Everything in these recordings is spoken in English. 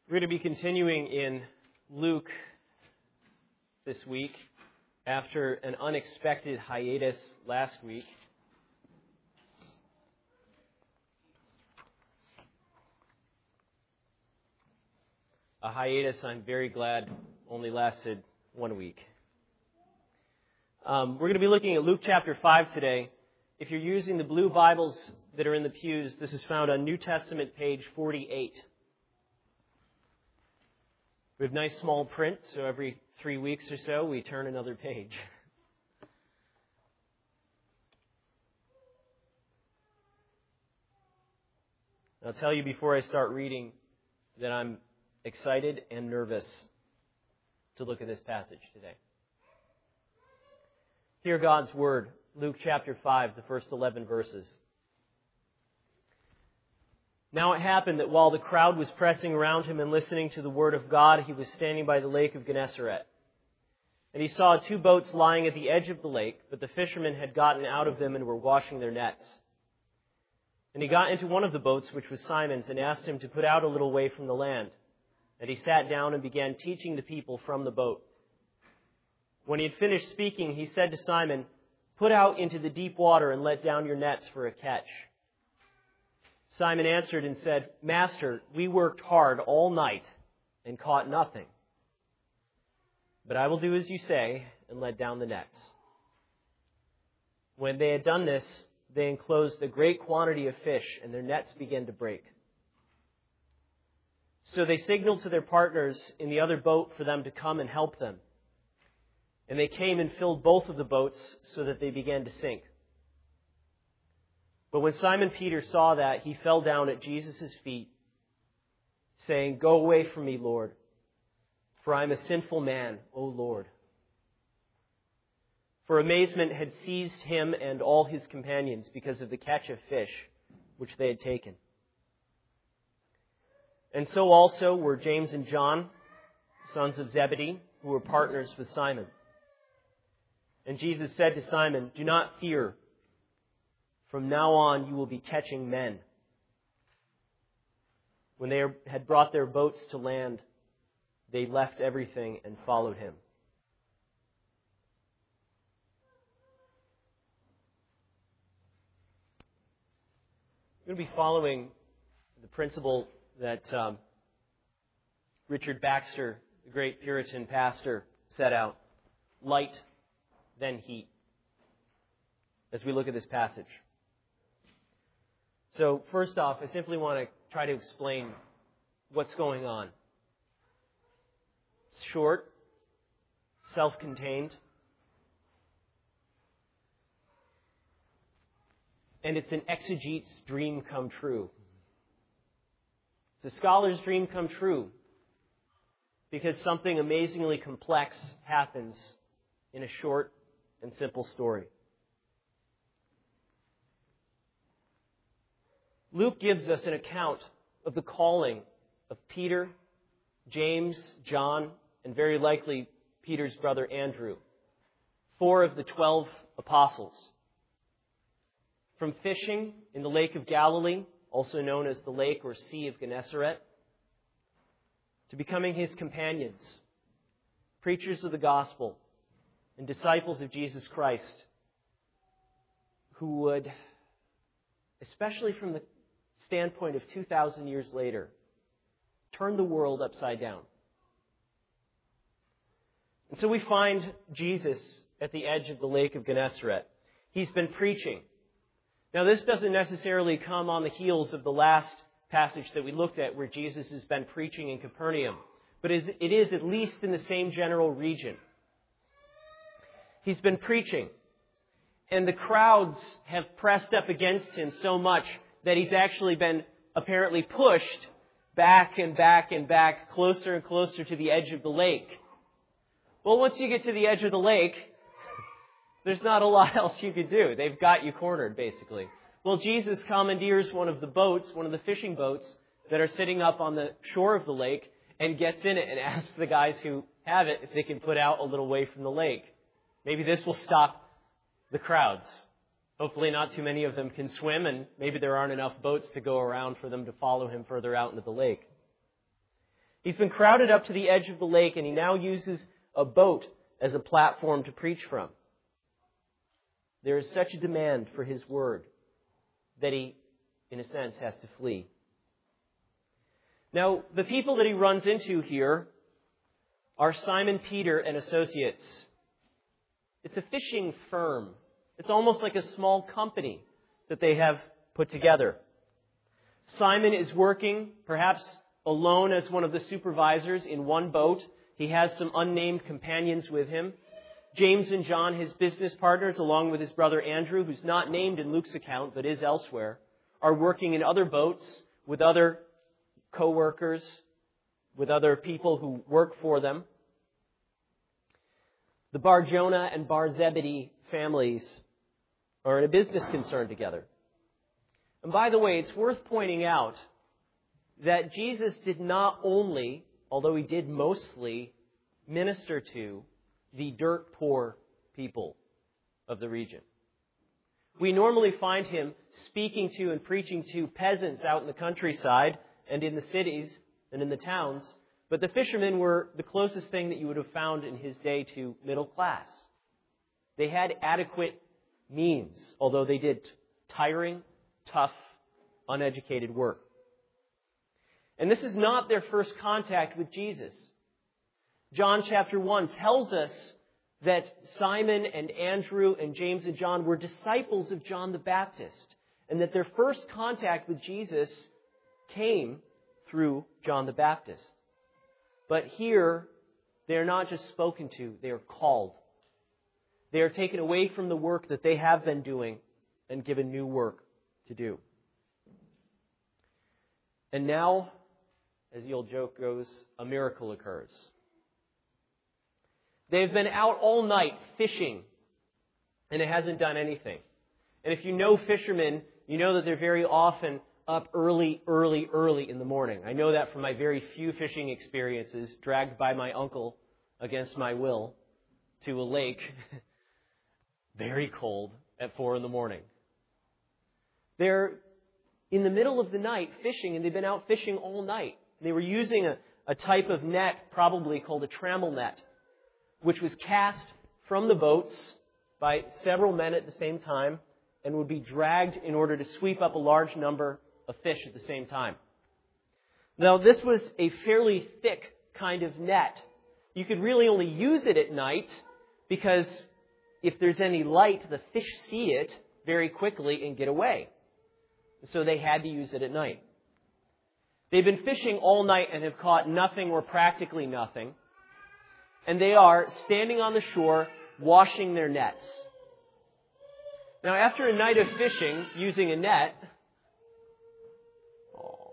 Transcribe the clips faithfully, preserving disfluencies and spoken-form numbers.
We're going to be continuing in Luke this week after an unexpected hiatus last week. A hiatus I'm very glad only lasted one week. Um, we're going to be looking at Luke chapter five today. If you're using the blue Bibles that are in the pews, this is found on New Testament page forty-eight. We have nice small print, so every three weeks or so we turn another page. I'll tell you before I start reading that I'm excited and nervous to look at this passage today. Hear God's Word, Luke chapter five, the first eleven verses. Now it happened that while the crowd was pressing around him and listening to the word of God, he was standing by the lake of Gennesaret. And he saw two boats lying at the edge of the lake, but the fishermen had gotten out of them and were washing their nets. And he got into one of the boats, which was Simon's, and asked him to put out a little way from the land. And he sat down and began teaching the people from the boat. When he had finished speaking, he said to Simon, "Put out into the deep water and let down your nets for a catch." Simon answered and said, "Master, we worked hard all night and caught nothing. But I will do as you say and let down the nets." When they had done this, they enclosed a great quantity of fish, and their nets began to break. So they signaled to their partners in the other boat for them to come and help them. And they came and filled both of the boats so that they began to sink. But when Simon Peter saw that, he fell down at Jesus' feet, saying, "Go away from me, Lord, for I am a sinful man, O Lord." For amazement had seized him and all his companions because of the catch of fish which they had taken. And so also were James and John, sons of Zebedee, who were partners with Simon. And Jesus said to Simon, "Do not fear. From now on, you will be catching men." When they had brought their boats to land, they left everything and followed him. I'm going to be following the principle that um, Richard Baxter, the great Puritan pastor, set out: light, then heat, as we look at this passage. So first off, I simply want to try to explain what's going on. It's short, self-contained, and it's an exegete's dream come true. It's a scholar's dream come true because something amazingly complex happens in a short and simple story. Luke gives us an account of the calling of Peter, James, John, and very likely Peter's brother Andrew, four of the twelve apostles. From fishing in the Lake of Galilee, also known as the Lake or Sea of Gennesaret, to becoming his companions, preachers of the gospel, and disciples of Jesus Christ, who would, especially from the standpoint of two thousand years later, turn the world upside down. And so we find Jesus at the edge of the Lake of Gennesaret. He's been preaching. Now, this doesn't necessarily come on the heels of the last passage that we looked at where Jesus has been preaching in Capernaum, but it is at least in the same general region. He's been preaching, and the crowds have pressed up against him so much that he's actually been apparently pushed back and back and back, closer and closer to the edge of the lake. Well, once you get to the edge of the lake, there's not a lot else you could do. They've got you cornered, basically. Well, Jesus commandeers one of the boats, one of the fishing boats that are sitting up on the shore of the lake, and gets in it and asks the guys who have it if they can put out a little way from the lake. Maybe this will stop the crowds. Hopefully not too many of them can swim, and maybe there aren't enough boats to go around for them to follow him further out into the lake. He's been crowded up to the edge of the lake, and he now uses a boat as a platform to preach from. There is such a demand for his word that he, in a sense, has to flee. Now, the people that he runs into here are Simon Peter and Associates. It's a fishing firm. It's almost like a small company that they have put together. Simon is working, perhaps alone as one of the supervisors in one boat. He has some unnamed companions with him. James and John, his business partners, along with his brother Andrew, who's not named in Luke's account but is elsewhere, are working in other boats with other co-workers, with other people who work for them. The Bar Jonah and Bar Zebedee families are in a business concern together. And by the way, it's worth pointing out that Jesus did not only, although he did mostly, minister to the dirt poor people of the region. We normally find him speaking to and preaching to peasants out in the countryside and in the cities and in the towns, but the fishermen were the closest thing that you would have found in his day to middle class. They had adequate means, although they did tiring, tough, uneducated work. And this is not their first contact with Jesus. John chapter one tells us that Simon and Andrew and James and John were disciples of John the Baptist, and that their first contact with Jesus came through John the Baptist. But here, they are not just spoken to, they are called. They are taken away from the work that they have been doing and given new work to do. And now, as the old joke goes, a miracle occurs. They've been out all night fishing, and it hasn't done anything. And if you know fishermen, you know that they're very often up early, early, early in the morning. I know that from my very few fishing experiences, dragged by my uncle against my will to a lake, very cold, at four in the morning. They're in the middle of the night fishing, and they've been out fishing all night. They were using a, a type of net, probably called a trammel net, which was cast from the boats by several men at the same time and would be dragged in order to sweep up a large number of fish at the same time. Now, this was a fairly thick kind of net. You could really only use it at night because if there's any light, the fish see it very quickly and get away. So they had to use it at night. They've been fishing all night and have caught nothing or practically nothing. And they are standing on the shore, washing their nets. Now, after a night of fishing using a net, oh,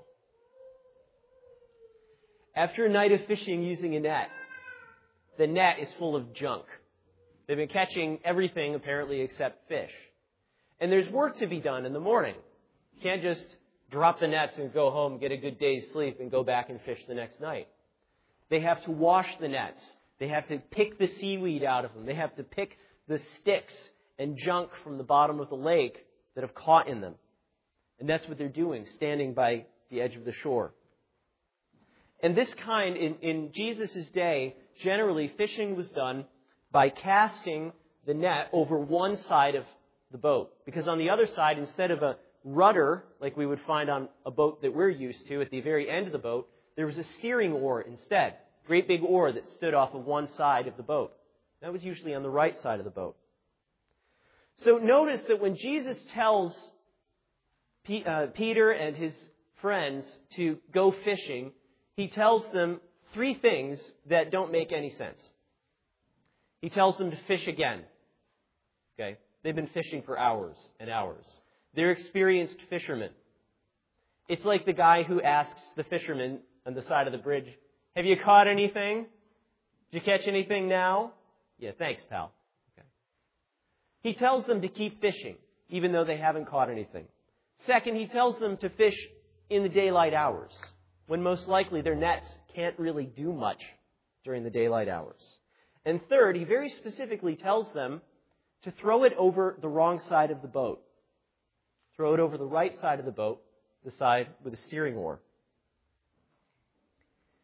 after a night of fishing using a net, the net is full of junk. They've been catching everything, apparently, except fish. And there's work to be done in the morning. You can't just drop the nets and go home, get a good day's sleep, and go back and fish the next night. They have to wash the nets. They have to pick the seaweed out of them. They have to pick the sticks and junk from the bottom of the lake that have caught in them. And that's what they're doing, standing by the edge of the shore. And this kind, in, in Jesus' day, generally fishing was done by casting the net over one side of the boat. Because on the other side, instead of a rudder, like we would find on a boat that we're used to at the very end of the boat, there was a steering oar instead. Great big oar that stood off of one side of the boat. That was usually on the right side of the boat. So notice that when Jesus tells P- uh, Peter and his friends to go fishing, he tells them three things that don't make any sense. He tells them to fish again. Okay? They've been fishing for hours and hours. They're experienced fishermen. It's like the guy who asks the fisherman on the side of the bridge, "Have you caught anything? Did you catch anything now?" "Yeah, thanks, pal." Okay. He tells them to keep fishing, even though they haven't caught anything. Second, he tells them to fish in the daylight hours, when most likely their nets can't really do much during the daylight hours. And third, he very specifically tells them to throw it over the wrong side of the boat. Throw it over the right side of the boat, the side with a steering oar.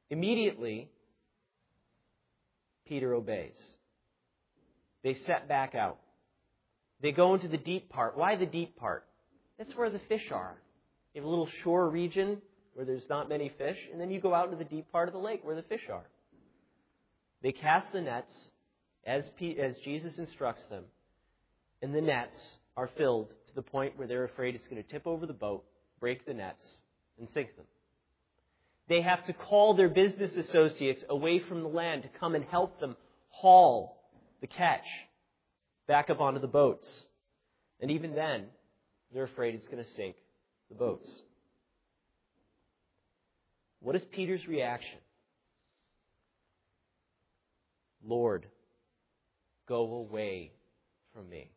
Immediately, Peter obeys. They set back out. They go into the deep part. Why the deep part? That's where the fish are. You have a little shore region where there's not many fish, and then you go out into the deep part of the lake where the fish are. They cast the nets as, P- as Jesus instructs them, and the nets are filled to the point where they're afraid it's going to tip over the boat, break the nets, and sink them. They have to call their business associates away from the land to come and help them haul the catch back up onto the boats. And even then, they're afraid it's going to sink the boats. What is Peter's reaction? Lord, go away from me.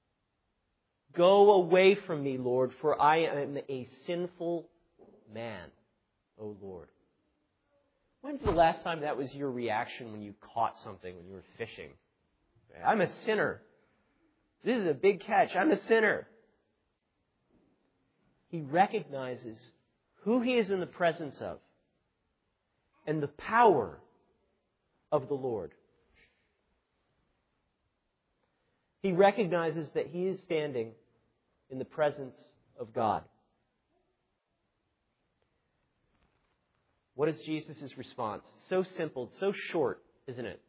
Go away from me, Lord, for I am a sinful man, O Lord. When's the last time that was your reaction when you caught something, when you were fishing? I'm a sinner. This is a big catch. I'm a sinner. He recognizes who he is in the presence of and the power of the Lord. He recognizes that he is standing in the presence of God. What is Jesus' response? So simple, so short, isn't it?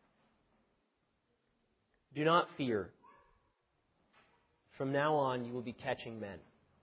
Do not fear. From now on, you will be catching men.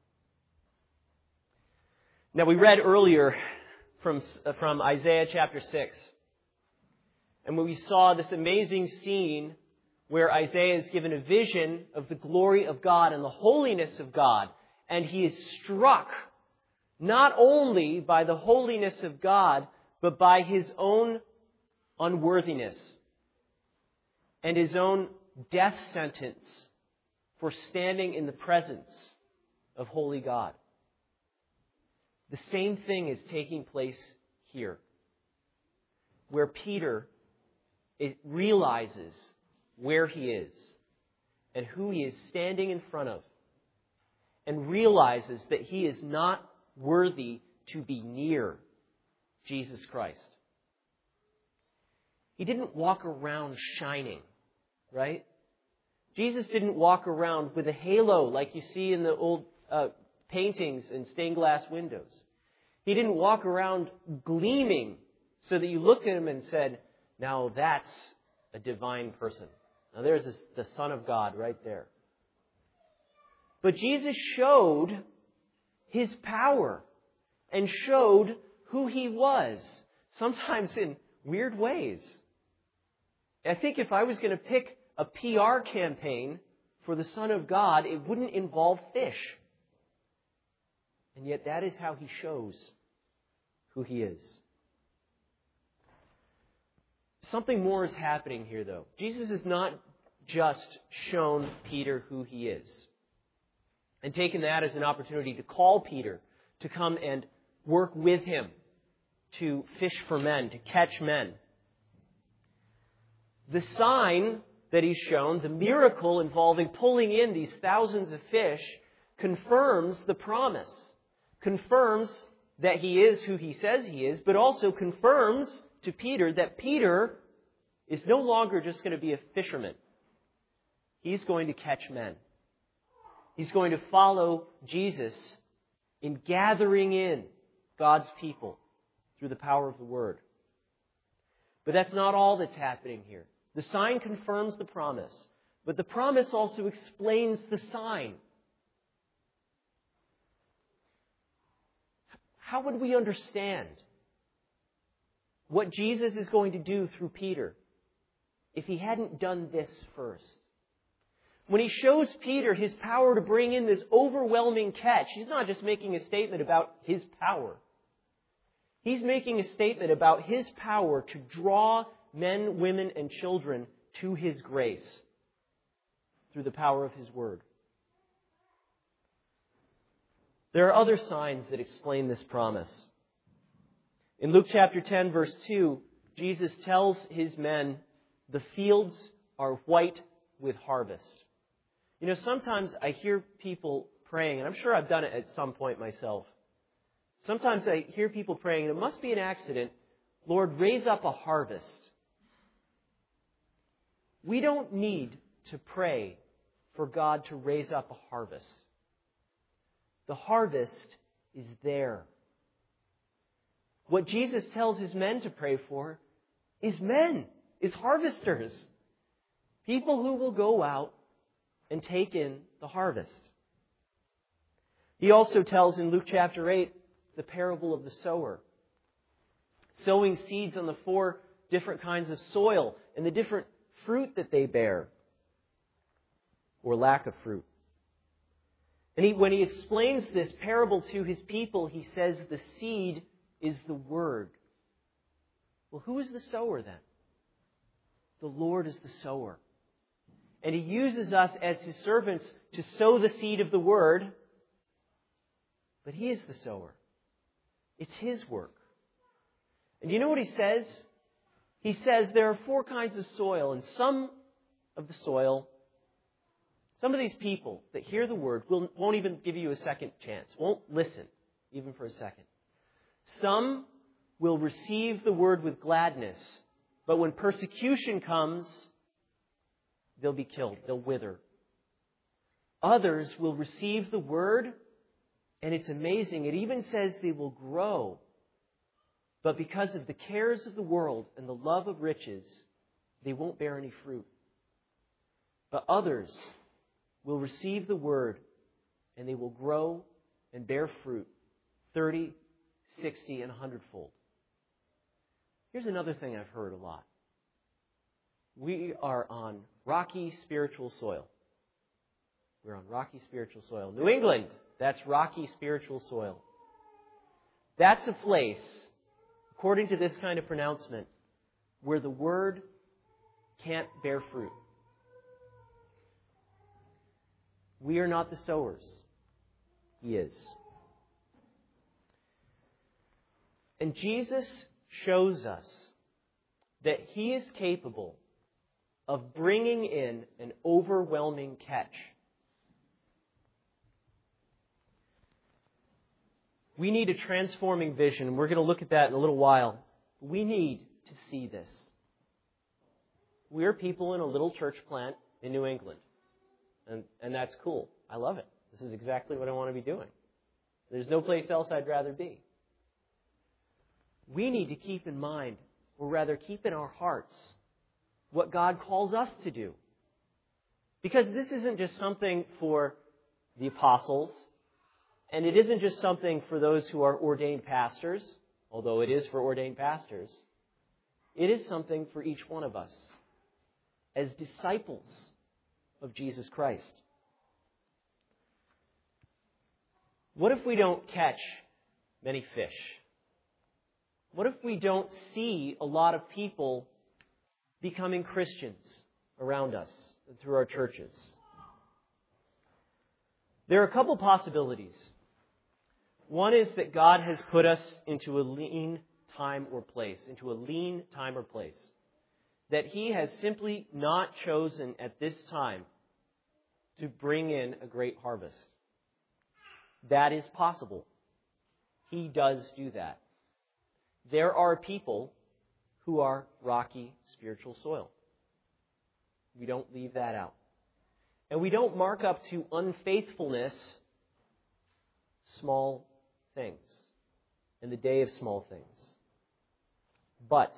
Now, we read earlier from, from Isaiah chapter six. And when we saw this amazing scene where Isaiah is given a vision of the glory of God and the holiness of God. And he is struck not only by the holiness of God, but by his own unworthiness and his own death sentence for standing in the presence of holy God. The same thing is taking place here, where Peter it realizes where he is and who he is standing in front of, and realizes that he is not worthy to be near Jesus Christ. He didn't walk around shining, right? Jesus didn't walk around with a halo like you see in the old uh, paintings and stained glass windows. He didn't walk around gleaming so that you looked at him and said, now that's a divine person. Now there's this, the Son of God right there. But Jesus showed his power and showed who he was, sometimes in weird ways. I think if I was going to pick a P R campaign for the Son of God, it wouldn't involve fish. And yet that is how he shows who he is. Something more is happening here, though. Jesus has not just shown Peter who he is and taken that as an opportunity to call Peter to come and work with him to fish for men, to catch men. The sign that he's shown, the miracle involving pulling in these thousands of fish, confirms the promise, confirms that he is who he says he is, but also confirms to Peter that Peter is no longer just going to be a fisherman. He's going to catch men. He's going to follow Jesus in gathering in God's people through the power of the Word. But that's not all that's happening here. The sign confirms the promise, but the promise also explains the sign. How would we understand what Jesus is going to do through Peter if he hadn't done this first? When he shows Peter his power to bring in this overwhelming catch, he's not just making a statement about his power. He's making a statement about his power to draw men, women, and children to his grace through the power of his Word. There are other signs that explain this promise. In Luke chapter ten, verse two, Jesus tells his men, the fields are white with harvest. You know, sometimes I hear people praying, and I'm sure I've done it at some point myself. Sometimes I hear people praying, and it must be an accident, Lord, raise up a harvest. We don't need to pray for God to raise up a harvest. The harvest is there. What Jesus tells his men to pray for is men, is harvesters. People who will go out and take in the harvest. He also tells in Luke chapter eight the parable of the sower, sowing seeds on the four different kinds of soil and the different fruit that they bear, or lack of fruit. And he, when he explains this parable to his people, he says the seed is the word. Well, who is the sower then? The Lord is the sower. And he uses us as his servants to sow the seed of the word, but he is the sower. It's his work. And you know what he says? He says there are four kinds of soil, and some of the soil, some of these people that hear the word will, won't even give you a second chance, won't listen even for a second. Some will receive the word with gladness, but when persecution comes, they'll be killed, they'll wither. Others will receive the word, and it's amazing, it even says they will grow. But because of the cares of the world and the love of riches, they won't bear any fruit. But others will receive the word, and they will grow and bear fruit, thirty, sixty, and a hundredfold. Here's another thing I've heard a lot. We are on rocky spiritual soil. We're on rocky spiritual soil. New England, that's rocky spiritual soil. That's a place, according to this kind of pronouncement, where the word can't bear fruit. We are not the sowers. He is. And Jesus shows us that He is capable of bringing in an overwhelming catch. We need a transforming vision, and we're going to look at that in a little while. We need to see this. We're people in a little church plant in New England, and, and that's cool. I love it. This is exactly what I want to be doing. There's no place else I'd rather be. We need to keep in mind, or rather keep in our hearts, what God calls us to do. Because this isn't just something for the apostles, and it isn't just something for those who are ordained pastors, although it is for ordained pastors. It is something for each one of us as disciples of Jesus Christ. What if we don't catch many fish? What if we don't see a lot of people becoming Christians around us and through our churches? There are a couple possibilities. One is that God has put us into a lean time or place, into a lean time or place. That He has simply not chosen at this time to bring in a great harvest. That is possible. He does do that. There are people who are rocky spiritual soil. We don't leave that out. And we don't mark up to unfaithfulness small things in the day of small things. But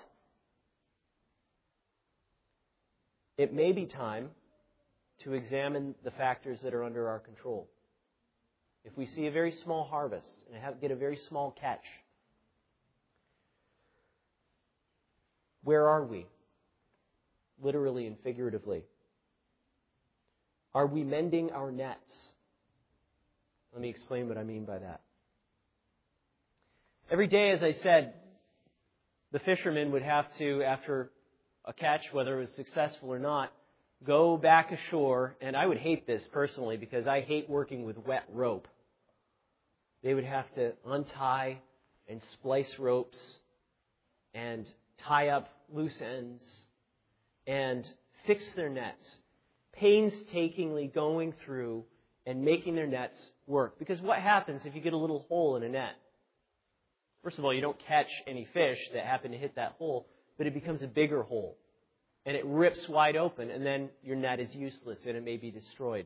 it may be time to examine the factors that are under our control. If we see a very small harvest and have, get a very small catch, where are we? Literally and figuratively. Are we mending our nets? Let me explain what I mean by that. Every day, as I said, the fishermen would have to, after a catch, whether it was successful or not, go back ashore. And I would hate this personally because I hate working with wet rope. They would have to untie and splice ropes and tie up loose ends and fix their nets, painstakingly going through and making their nets work. Because what happens if you get a little hole in a net? First of all, you don't catch any fish that happen to hit that hole, but it becomes a bigger hole. And it rips wide open, and then your net is useless and it may be destroyed.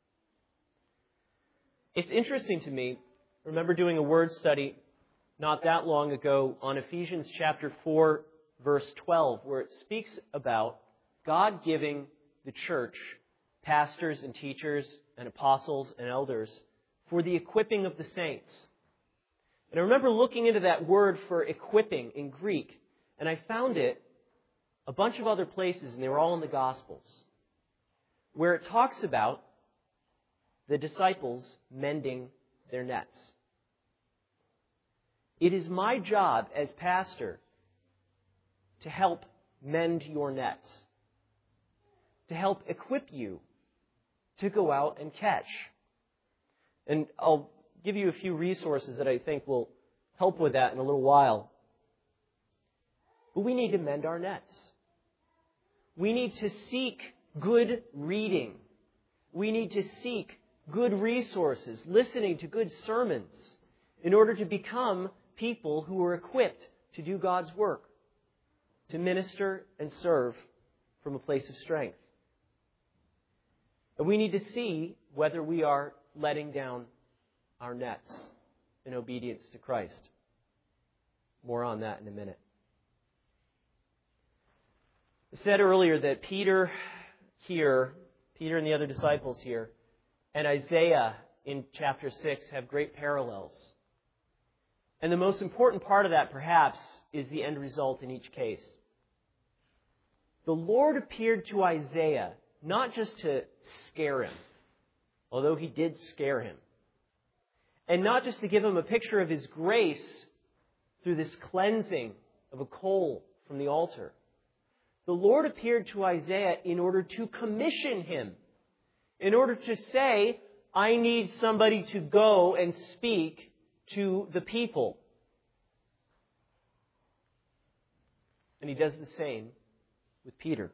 It's interesting to me, I remember doing a word study not that long ago on Ephesians chapter four, verse twelve, where it speaks about God giving the church pastors and teachers and apostles and elders for the equipping of the saints. And I remember looking into that word for equipping in Greek, and I found it a bunch of other places, and they were all in the Gospels, where it talks about the disciples mending their nets. It is my job as pastor to help mend your nets, to help equip you to go out and catch. And I'll give you a few resources that I think will help with that in a little while. But we need to mend our nets. We need to seek good reading. We need to seek good resources, listening to good sermons, in order to become people who are equipped to do God's work, to minister and serve from a place of strength. And we need to see whether we are letting down our nets in obedience to Christ. More on that in a minute. I said earlier that Peter here, Peter and the other disciples here, and Isaiah in chapter six have great parallels. And the most important part of that, perhaps, is the end result in each case. The Lord appeared to Isaiah not just to scare him, although he did scare him, and not just to give him a picture of his grace through this cleansing of a coal from the altar. The Lord appeared to Isaiah in order to commission him, in order to say, I need somebody to go and speak to the people. And he does the same with Peter.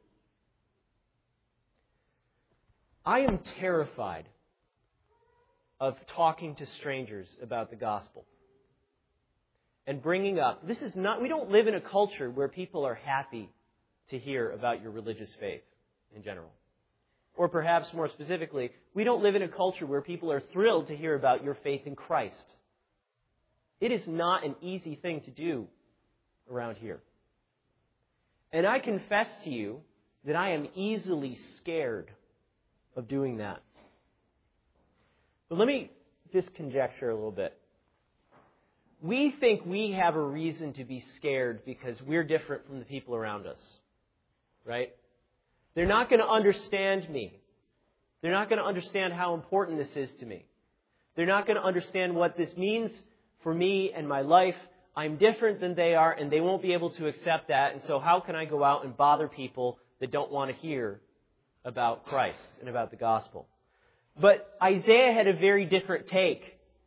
I am terrified of talking to strangers about the gospel and bringing up, this is not, we don't live in a culture where people are happy to hear about your religious faith in general. Or perhaps more specifically, we don't live in a culture where people are thrilled to hear about your faith in Christ. It is not an easy thing to do around here. And I confess to you that I am easily scared of doing that. But let me just conjecture a little bit. We think we have a reason to be scared because we're different from the people around us. Right? They're not going to understand me. They're not going to understand how important this is to me. They're not going to understand what this means for me and my life. I'm different than they are, and they won't be able to accept that. And so how can I go out and bother people that don't want to hear about Christ and about the gospel? But Isaiah had a very different take.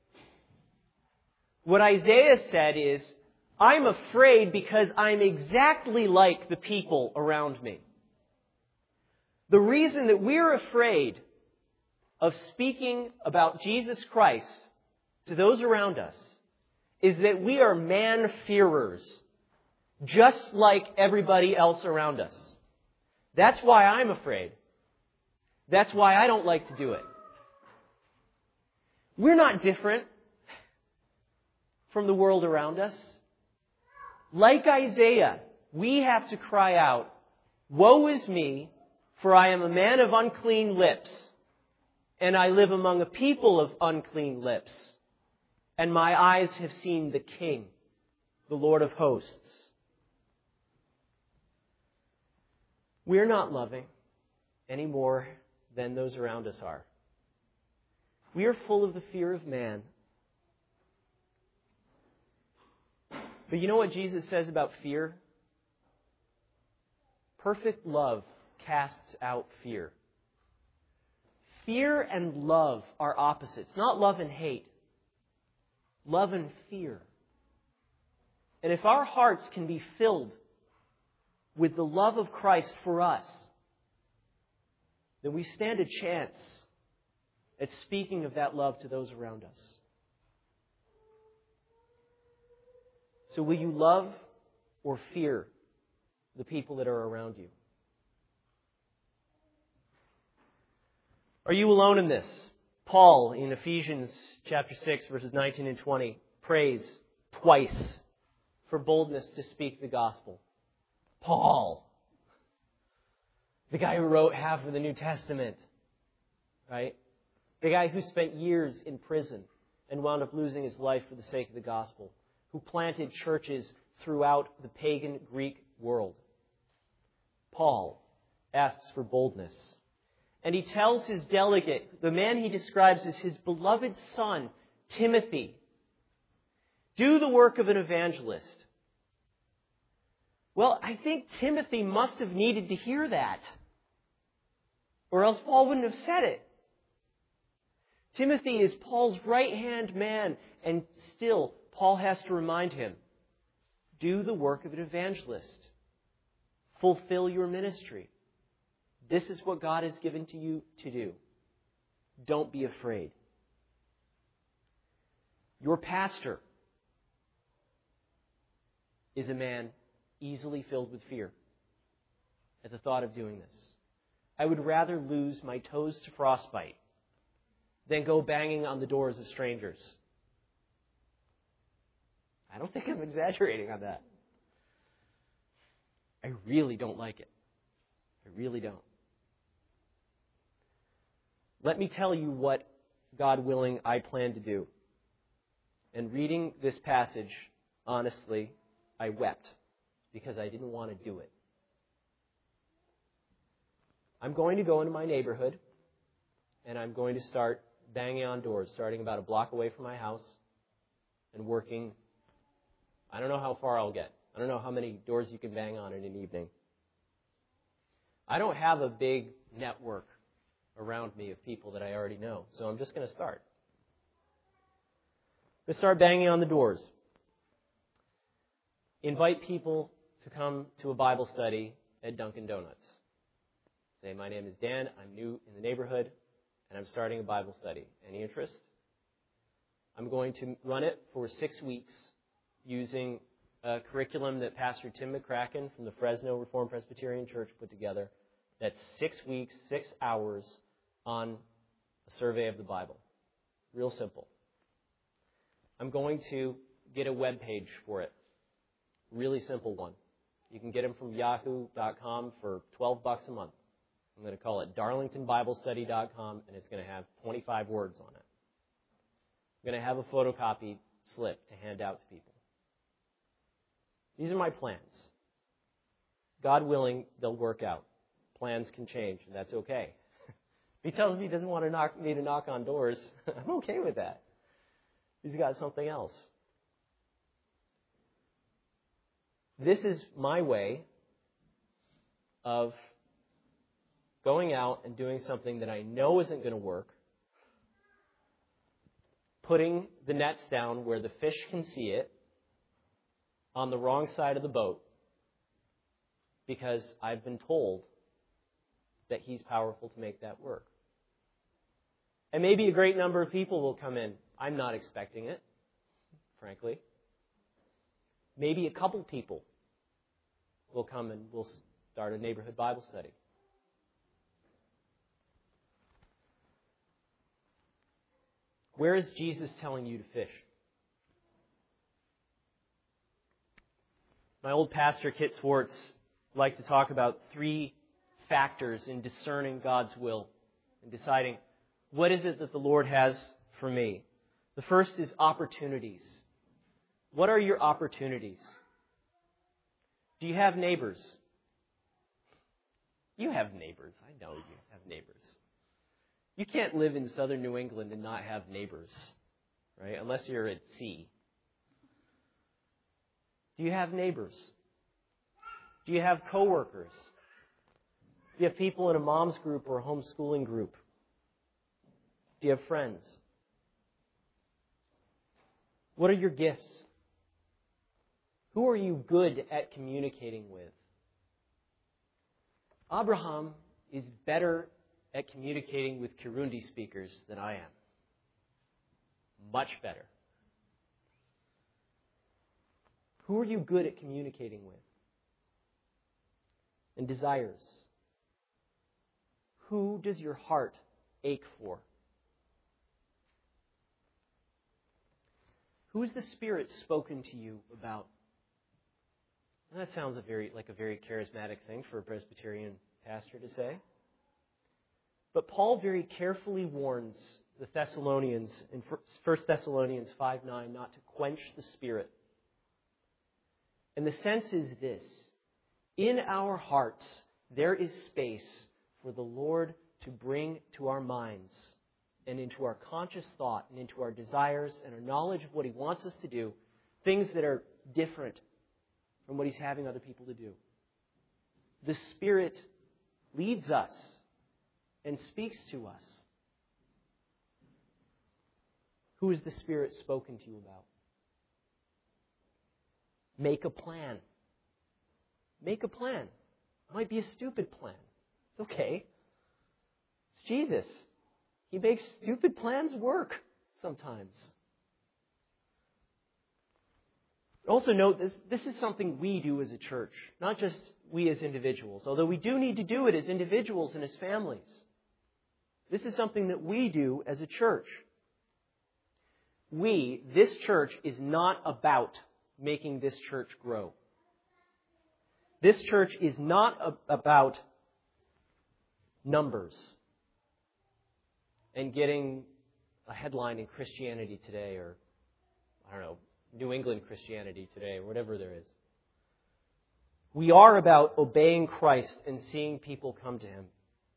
What Isaiah said is, I'm afraid because I'm exactly like the people around me. The reason that we're afraid of speaking about Jesus Christ to those around us is that we are man-fearers, just like everybody else around us. That's why I'm afraid. That's why I don't like to do it. We're not different from the world around us. Like Isaiah, we have to cry out, woe is me, for I am a man of unclean lips, and I live among a people of unclean lips, and my eyes have seen the King, the Lord of hosts. We're not loving any more than those around us are. We are full of the fear of man. But you know what Jesus says about fear? Perfect love casts out fear. Fear and love are opposites. Not love and hate. Love and fear. And if our hearts can be filled with the love of Christ for us, then we stand a chance at speaking of that love to those around us. So will you love or fear the people that are around you? Are you alone in this? Paul, in Ephesians chapter six, verses nineteen and twenty, prays twice for boldness to speak the gospel. Paul, the guy who wrote half of the New Testament, right? The guy who spent years in prison and wound up losing his life for the sake of the gospel, who planted churches throughout the pagan Greek world. Paul asks for boldness. And he tells his delegate, the man he describes as his beloved son, Timothy, do the work of an evangelist. Well, I think Timothy must have needed to hear that, or else Paul wouldn't have said it. Timothy is Paul's right-hand man, and still Paul has to remind him, do the work of an evangelist. Fulfill your ministry. This is what God has given to you to do. Don't be afraid. Your pastor is a man easily filled with fear at the thought of doing this. I would rather lose my toes to frostbite than go banging on the doors of strangers. I don't think I'm exaggerating on that. I really don't like it. I really don't. Let me tell you what, God willing, I plan to do. And reading this passage, honestly, I wept because I didn't want to do it. I'm going to go into my neighborhood and I'm going to start banging on doors, starting about a block away from my house and working. I don't know how far I'll get. I don't know how many doors you can bang on in an evening. I don't have a big network around me of people that I already know, so I'm just going to start. I'm going to start banging on the doors. Invite people to come to a Bible study at Dunkin' Donuts. Say, my name is Dan, I'm new in the neighborhood, and I'm starting a Bible study. Any interest? I'm going to run it for six weeks using a curriculum that Pastor Tim McCracken from the Fresno Reformed Presbyterian Church put together. That's six weeks, six hours on a survey of the Bible. Real simple. I'm going to get a web page for it. Really simple one. You can get them from yahoo dot com for twelve bucks a month. I'm going to call it darlington bible study dot com, and it's going to have twenty-five words on it. I'm going to have a photocopied slip to hand out to people. These are my plans. God willing, they'll work out. Plans can change, and that's okay. If he tells me he doesn't want to knock, me to knock on doors, I'm okay with that. He's got something else. This is my way of going out and doing something that I know isn't going to work, putting the nets down where the fish can see it on the wrong side of the boat, because I've been told that he's powerful to make that work. And maybe a great number of people will come in. I'm not expecting it, frankly. Maybe a couple people will come and we'll start a neighborhood Bible study. Where is Jesus telling you to fish? My old pastor, Kit Swartz, liked to talk about three factors in discerning God's will and deciding what is it that the Lord has for me. The first is opportunities. What are your opportunities? Do you have neighbors? You have neighbors. I know you have neighbors. You can't live in southern New England and not have neighbors, right? Unless you're at sea. Do you have neighbors? Do you have coworkers? Do you have people in a mom's group or a homeschooling group? Do you have friends? What are your gifts? Who are you good at communicating with? Abraham is better at communicating with Kirundi speakers than I am. Much better. Who are you good at communicating with? And desires. Who does your heart ache for? Who has the Spirit spoken to you about? Well, that sounds a very like a very charismatic thing for a Presbyterian pastor to say. But Paul very carefully warns the Thessalonians in First Thessalonians five nine not to quench the Spirit. And the sense is this: in our hearts there is space for the Lord to bring to our minds and into our conscious thought and into our desires and our knowledge of what He wants us to do, things that are different from what He's having other people to do. The Spirit leads us and speaks to us. Who has the Spirit spoken to you about? Make a plan. Make a plan. It might be a stupid plan. It's okay. It's Jesus. He makes stupid plans work sometimes. Also note, this, this is something we do as a church, not just we as individuals, although we do need to do it as individuals and as families. This is something that we do as a church. We, this church, is not about making this church grow. This church is not a, about numbers and getting a headline in Christianity Today or, I don't know, New England Christianity Today or whatever there is. We are about obeying Christ and seeing people come to Him.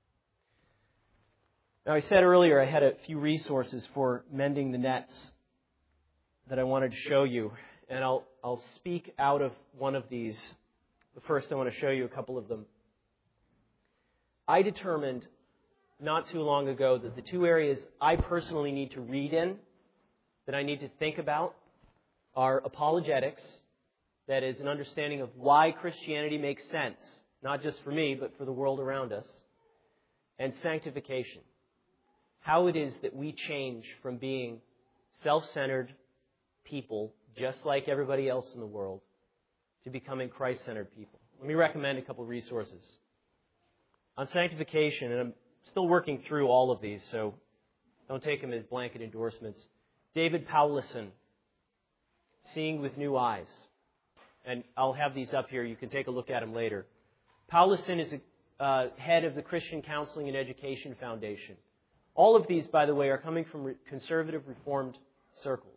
Now, I said earlier I had a few resources for mending the nets that I wanted to show you, and I'll I'll speak out of one of these. But first, I want to show you a couple of them. I determined not too long ago that the two areas I personally need to read in, that I need to think about, are apologetics, that is, an understanding of why Christianity makes sense, not just for me, but for the world around us, and sanctification. How it is that we change from being self-centered people, just like everybody else in the world, to becoming Christ-centered people. Let me recommend a couple of resources. On sanctification, and I'm still working through all of these, so don't take them as blanket endorsements. David Powlison, Seeing with New Eyes. And I'll have these up here. You can take a look at them later. Powlison is a, uh, head of the Christian Counseling and Education Foundation. All of these, by the way, are coming from re- conservative Reformed circles.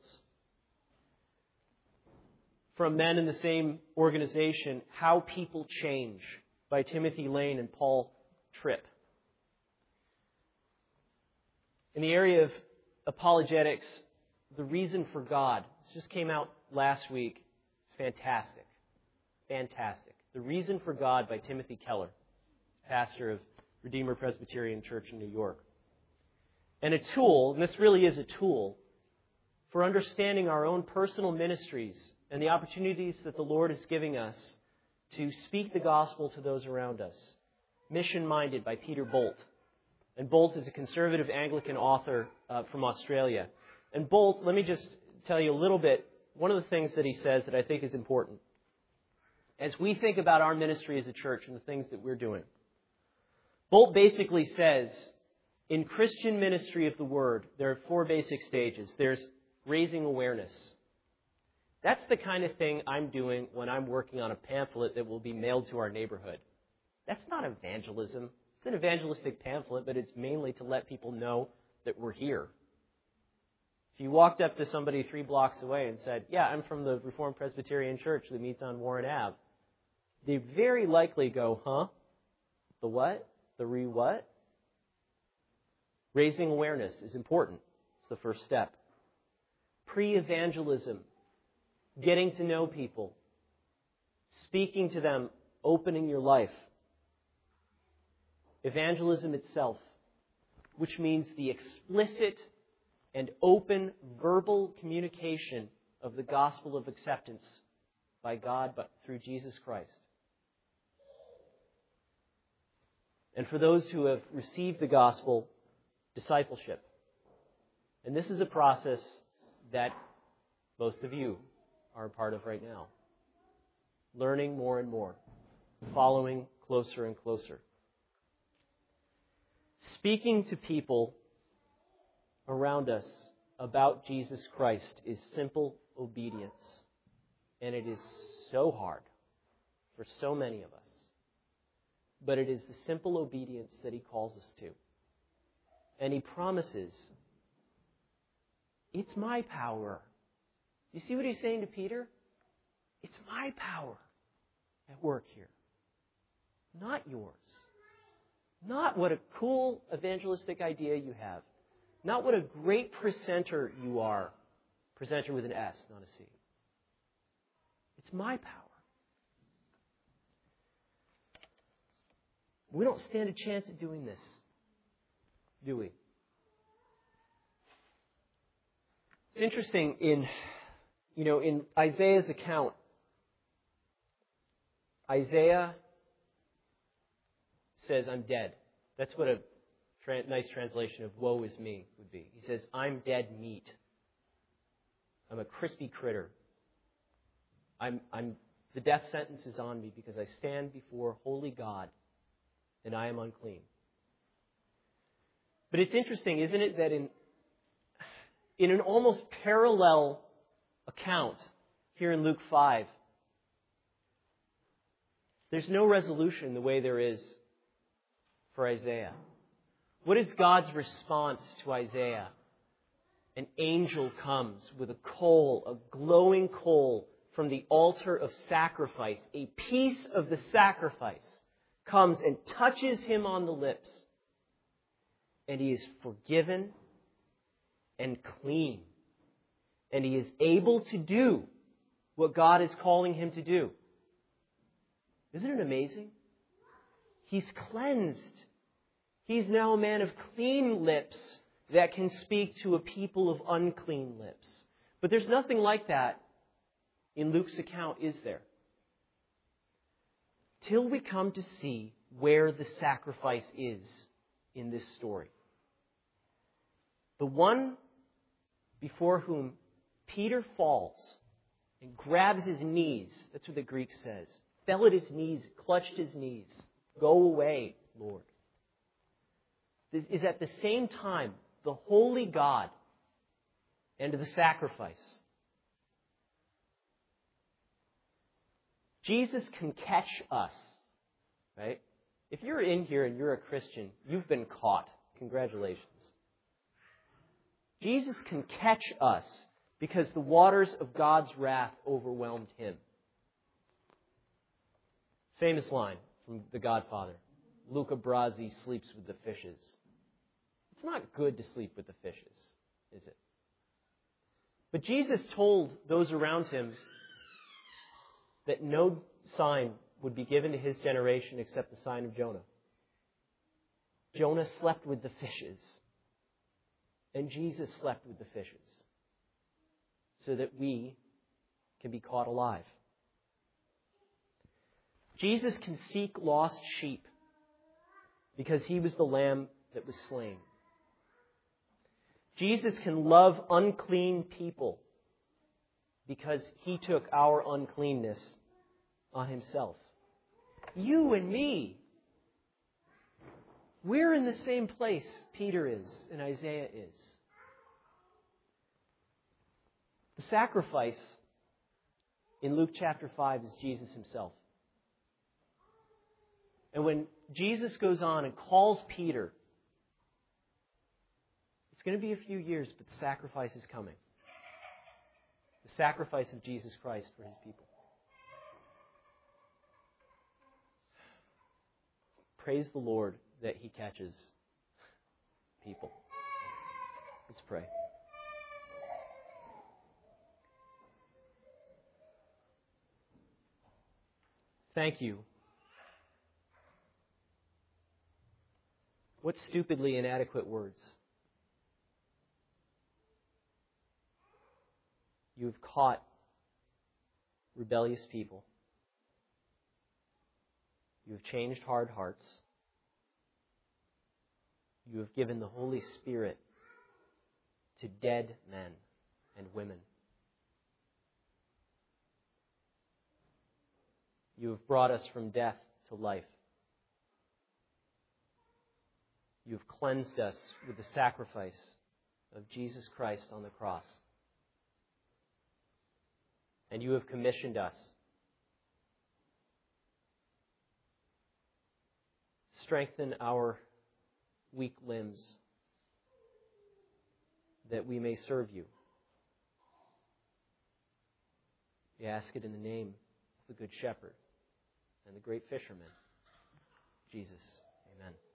From men in the same organization, How People Change by Timothy Lane and Paul Tripp. In the area of apologetics, The Reason for God. This just came out last week. It's fantastic. Fantastic. The Reason for God by Timothy Keller, pastor of Redeemer Presbyterian Church in New York. And a tool, and this really is a tool, for understanding our own personal ministries and the opportunities that the Lord is giving us to speak the gospel to those around us. Mission Minded by Peter Bolt. And Bolt is a conservative Anglican author uh, from Australia. And Bolt, let me just tell you a little bit, one of the things that he says that I think is important. As we think about our ministry as a church and the things that we're doing, Bolt basically says, in Christian ministry of the Word, there are four basic stages. There's raising awareness. That's the kind of thing I'm doing when I'm working on a pamphlet that will be mailed to our neighborhood. That's not evangelism. It's an evangelistic pamphlet, but it's mainly to let people know that we're here. If you walked up to somebody three blocks away and said, yeah, I'm from the Reformed Presbyterian Church that meets on Warren Avenue, they very likely go, huh? The what? The re-what? Raising awareness is important. It's the first step. Pre-evangelism, getting to know people, speaking to them, opening your life. Evangelism itself, which means the explicit and open verbal communication of the gospel of acceptance by God but through Jesus Christ. And for those who have received the gospel, discipleship. And this is a process that most of you are a part of right now. learning more and more, following closer and closer. Speaking to people around us about Jesus Christ is simple obedience. And it is so hard for so many of us. But it is the simple obedience that He calls us to. And He promises, it's my power. Do you see what He's saying to Peter? It's my power at work here. Not yours. Not what a cool evangelistic idea you have. Not what a great presenter you are. Presenter with an S, not a C. It's my power. We don't stand a chance at doing this, do we? It's interesting in, you know, in Isaiah's account, Isaiah says, I'm dead. That's what a tra- nice translation of woe is me would be. He says, I'm dead meat. I'm a crispy critter. I'm, I'm, the death sentence is on me because I stand before holy God and I am unclean. But it's interesting, isn't it, that in, in an almost parallel account here in Luke five, there's no resolution the way there is for Isaiah. What is God's response to Isaiah? An angel comes with a coal, a glowing coal from the altar of sacrifice. A piece of the sacrifice comes and touches him on the lips. And he is forgiven and clean. And he is able to do what God is calling him to do. Isn't it amazing? He's cleansed. He's now a man of clean lips that can speak to a people of unclean lips. But there's nothing like that in Luke's account, is there? Till we come to see where the sacrifice is in this story. The one before whom Peter falls and grabs his knees, that's what the Greek says, fell at his knees, clutched his knees. Go away, Lord. This is at the same time the holy God and the sacrifice. Jesus can catch us, right? If you're in here and you're a Christian, you've been caught. Congratulations. Jesus can catch us because the waters of God's wrath overwhelmed him. Famous line from The Godfather. Luca Brasi sleeps with the fishes. It's not good to sleep with the fishes, is it? But Jesus told those around him that no sign would be given to his generation except the sign of Jonah. Jonah slept with the fishes. And Jesus slept with the fishes. So that we can be caught alive. Jesus can seek lost sheep because he was the lamb that was slain. Jesus can love unclean people because he took our uncleanness on himself. You and me, we're in the same place Peter is and Isaiah is. The sacrifice in Luke chapter five is Jesus himself. And when Jesus goes on and calls Peter, it's going to be a few years, but the sacrifice is coming. The sacrifice of Jesus Christ for his people. Praise the Lord that he catches people. Let's pray. Thank you. What stupidly inadequate words. You have caught rebellious people. You have changed hard hearts. You have given the Holy Spirit to dead men and women. You have brought us from death to life. You have cleansed us with the sacrifice of Jesus Christ on the cross. And you have commissioned us. Strengthen our weak limbs that we may serve you. We ask it in the name of the Good Shepherd and the great fisherman, Jesus. Amen.